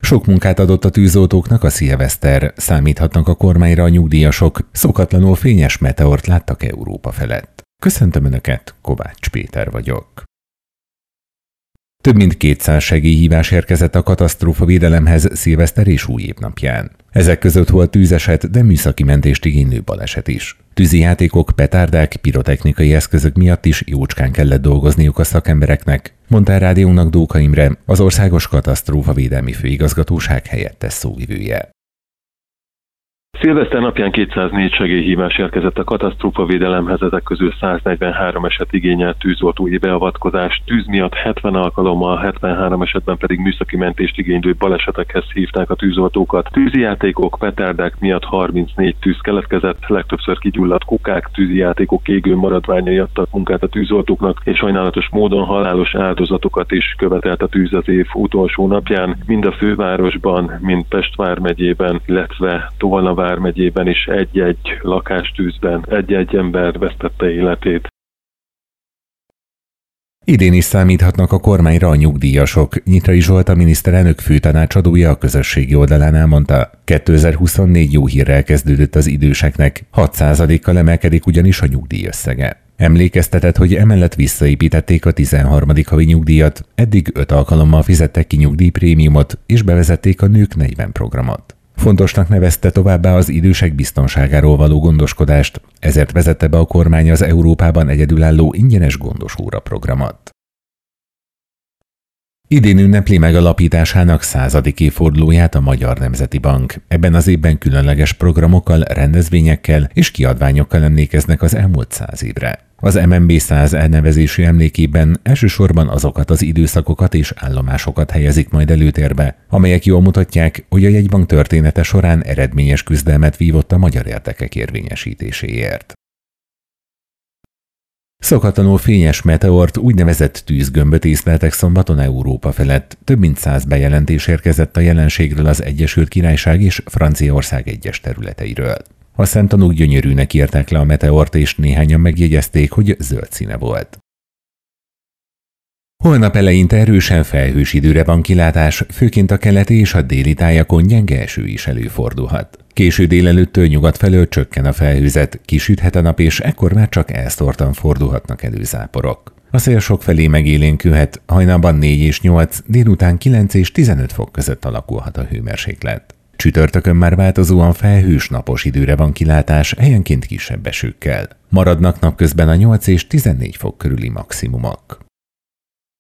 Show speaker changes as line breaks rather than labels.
Sok munkát adott a tűzoltóknak a szilveszter, számíthatnak a kormányra a nyugdíjasok, szokatlanul fényes meteort láttak Európa felett. Köszöntöm Önöket, Kovács Péter vagyok. Több mint 200 segélyhívás érkezett a katasztrófavédelemhez szilveszter és új évnapján. Ezek között volt tűzeset, de műszaki mentést igénylő baleset is. Tűzijátékok, petárdák, pirotechnikai eszközök miatt is jócskán kellett dolgozniuk a szakembereknek, mondta a rádiónak Dóka Imre, az Országos Katasztrófavédelmi Főigazgatóság helyettes szóvivője.
Szilveszter napján 204 segélyhívás érkezett a katasztrófavédelemhez, ezek közül 143 eset igényelt tűzoltói beavatkozást, tűz miatt 70 alkalommal, 73 esetben pedig műszaki mentést igénylő balesetekhez hívták a tűzoltókat. Tűzijátékok, petárdák miatt 34 tűz keletkezett, legtöbbször kigyulladt kukák, tűzijátékok égő maradványai adtak munkát a tűzoltóknak, és sajnálatos módon halálos áldozatokat is követelt a tűz az év utolsó napján, mind a fővárosban, mind Pest vármegyében, illetve Tolna vármegyében is egy-egy lakástűzben egy-egy ember vesztette életét.
Idén is számíthatnak a kormányra a nyugdíjasok. Nyitrai Zsolt, a miniszterelnök főtanácsadója a közösségi oldalán elmondta, 2024 jó hírrel kezdődött az időseknek, 6%-kal emelkedik ugyanis a nyugdíjösszege. Emlékeztetett, hogy emellett visszaépítették a 13. havi nyugdíjat, eddig 5 alkalommal fizettek ki nyugdíjprémiumot, és bevezették a Nők 40 programot. Fontosnak nevezte továbbá az idősek biztonságáról való gondoskodást, ezért vezette be a kormány az Európában egyedülálló ingyenes gondosóra programot. Idén ünnepli meg alapításának 100. évfordulóját a Magyar Nemzeti Bank. Ebben az évben különleges programokkal, rendezvényekkel és kiadványokkal emlékeznek az elmúlt 100 évre. Az MNB 100 elnevezésű emlékében elsősorban azokat az időszakokat és állomásokat helyezik majd előtérbe, amelyek jól mutatják, hogy a jegybank története során eredményes küzdelmet vívott a magyar érdekek érvényesítéséért. Szokatlanul fényes meteort, úgynevezett tűzgömböt észleltek szombaton Európa felett. Több mint 100 bejelentés érkezett a jelenségről az Egyesült Királyság és Franciaország egyes területeiről. A szemtanúk gyönyörűnek írták le a meteort, és néhányan megjegyezték, hogy zöld színe volt. Holnap eleinte erősen felhős időre van kilátás, főként a keleti és a déli tájakon gyenge eső is előfordulhat. Késő délelőttől nyugat felől csökken a felhőzet, kisüthet a nap, és ekkor már csak elszórtan fordulhatnak elő záporok. A szél sokfelé megélénkülhet, hajnalban 4 és 8, délután 9 és 15 fok között alakulhat a hőmérséklet. Csütörtökön már változóan felhős napos időre van kilátás, helyenként kisebb esőkkel. Maradnak napközben a 8 és 14 fok körüli maximumok.